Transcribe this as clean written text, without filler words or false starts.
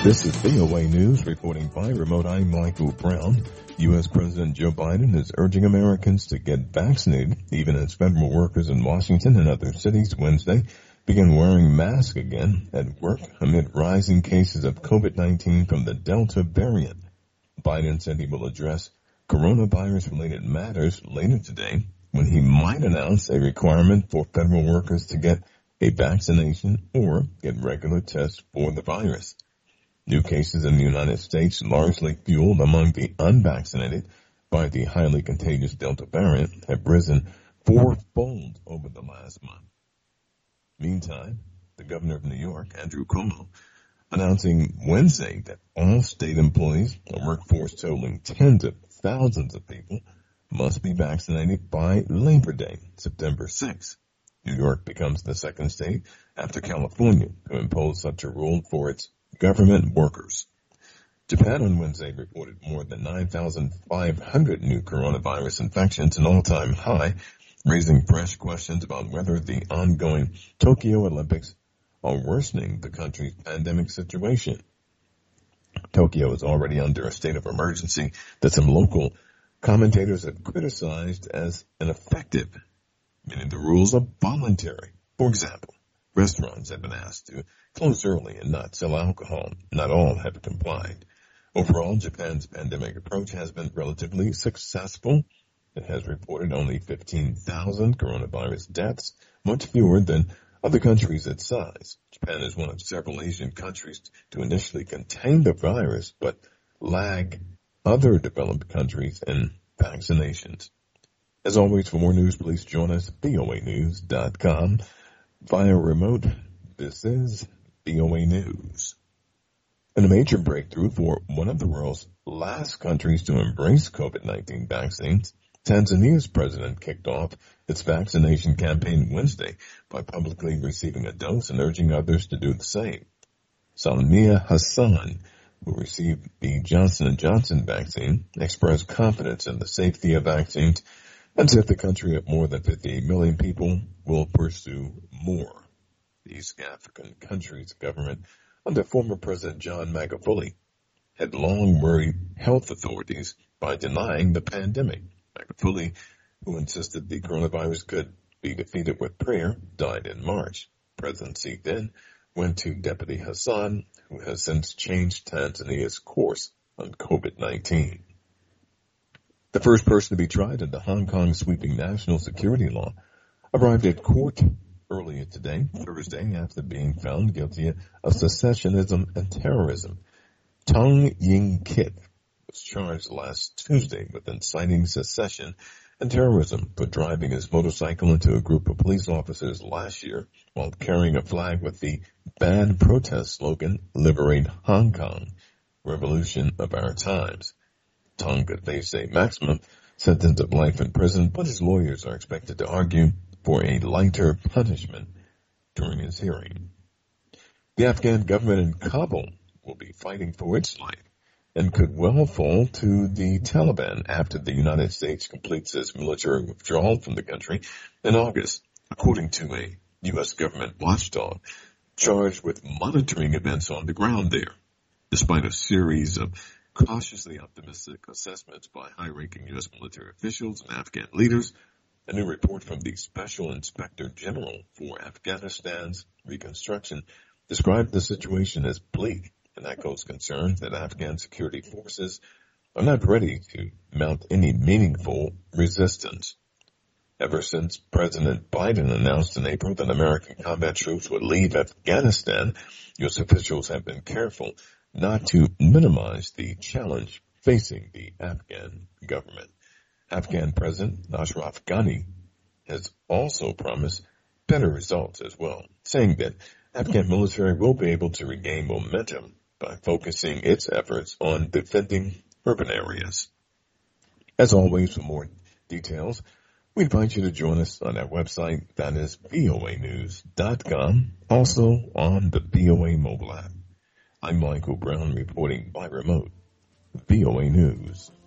This is VOA News reporting by remote. I'm Michael Brown. U.S. President Joe Biden is urging Americans to get vaccinated, even as federal workers in Washington and other cities Wednesday began wearing masks again at work amid rising cases of COVID-19 from the Delta variant. Biden said he will address coronavirus-related matters later today when he might announce a requirement for federal workers to get a vaccination or get regular tests for the virus. New cases in the United States, largely fueled among the unvaccinated by the highly contagious Delta variant, have risen fourfold over the last month. Meantime, the governor of New York, Andrew Cuomo, announcing Wednesday that all state employees, a workforce totaling tens of thousands of people, must be vaccinated by Labor Day, September 6th. New York becomes the second state after California to impose such a rule for its government workers. Japan on Wednesday reported more than 9,500 new coronavirus infections, an all-time high, raising fresh questions about whether the ongoing Tokyo Olympics are worsening the country's pandemic situation. Tokyo is already under a state of emergency that some local commentators have criticized as ineffective, meaning the rules are voluntary. For example, restaurants have been asked to close early and not sell alcohol. Not all have complied. Overall, Japan's pandemic approach has been relatively successful. It has reported only 15,000 coronavirus deaths, much fewer than other countries its size. Japan is one of several Asian countries to initially contain the virus, but lag other developed countries in vaccinations. As always, for more news, please join us at voanews.com. Via remote, this is VOA News. And a major breakthrough for one of the world's last countries to embrace COVID-19 vaccines, Tanzania's president kicked off its vaccination campaign Wednesday by publicly receiving a dose and urging others to do the same. Samia Hassan, who received the Johnson & Johnson vaccine, expressed confidence in the safety of vaccines and said the country of more than 58 million people will pursue more. The East African country's government, under former President John Magufuli, had long worried health authorities by denying the pandemic. Magufuli, who insisted the coronavirus could be defeated with prayer, died in March. Presidency then went to Deputy Hassan, who has since changed Tanzania's course on COVID-19. The first person to be tried in the Hong Kong sweeping national security law arrived at court earlier today, Thursday, after being found guilty of secessionism and terrorism. Tong Ying Kit was charged last Tuesday with inciting secession and terrorism for driving his motorcycle into a group of police officers last year while carrying a flag with the banned protest slogan, "Liberate Hong Kong, Revolution of Our Times." Tong could face a maximum sentence of life in prison, but his lawyers are expected to argue for a lighter punishment during his hearing. The Afghan government in Kabul will be fighting for its life and could well fall to the Taliban after the United States completes its military withdrawal from the country in August, according to a U.S. government watchdog charged with monitoring events on the ground there. Despite a series of cautiously optimistic assessments by high-ranking U.S. military officials and Afghan leaders, a new report from the Special Inspector General for Afghanistan's reconstruction described the situation as bleak and echoes concerns that Afghan security forces are not ready to mount any meaningful resistance. Ever since President Biden announced in April that American combat troops would leave Afghanistan, U.S. officials have been careful not to minimize the challenge facing the Afghan government. Afghan President Ashraf Ghani has also promised better results as well, saying that Afghan military will be able to regain momentum by focusing its efforts on defending urban areas. As always, for more details, we invite you to join us on our website, that is voanews.com, also on the VOA mobile app. I'm Michael Brown reporting by remote, VOA News.